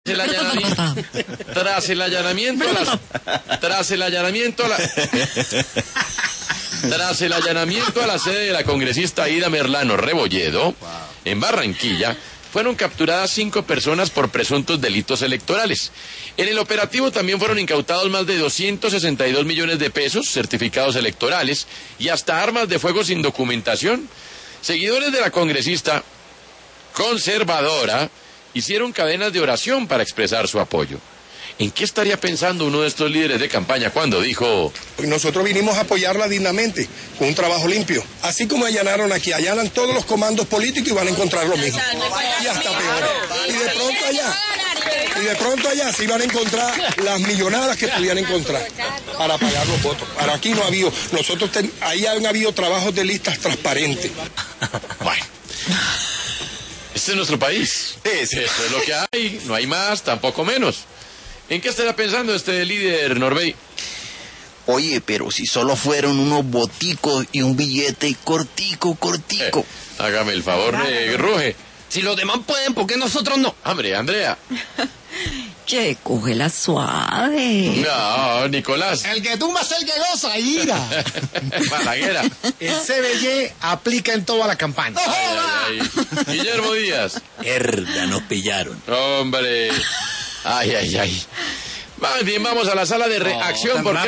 el allanamiento, tras el allanamiento a la sede de la congresista Aida Merlano Rebolledo, en Barranquilla, fueron capturadas 5 personas por presuntos delitos electorales. En el operativo también fueron incautados más de 262 millones de pesos, certificados electorales y hasta armas de fuego sin documentación. Seguidores de la congresista conservadora hicieron cadenas de oración para expresar su apoyo. ¿En qué estaría pensando uno de estos líderes de campaña cuando dijo: nosotros vinimos a apoyarla dignamente, con un trabajo limpio? Así como allanaron aquí, allanan todos los comandos políticos y van a encontrar lo mismo. Y hasta peor. Y de pronto allá sí van a encontrar las millonadas que podían encontrar para pagar los votos. Para aquí no ha habido, ahí han habido trabajos de listas transparentes. Bueno, este es nuestro país. Eso es lo que hay, no hay más, tampoco menos. ¿En qué estará pensando este líder, Norbey? Oye, pero si solo fueron unos boticos y un billete cortico. Hágame el favor, Ruge. Si los demás pueden, ¿por qué nosotros no? Hombre, Andrea. Che, cógela suave. No, Nicolás. El que tumba es el que goza, ira. Balaguera. El CBY aplica en toda la campaña. Ay. Guillermo Díaz. Herda, nos pillaron. Hombre. Ay. Más bien, vamos a la sala de reacción porque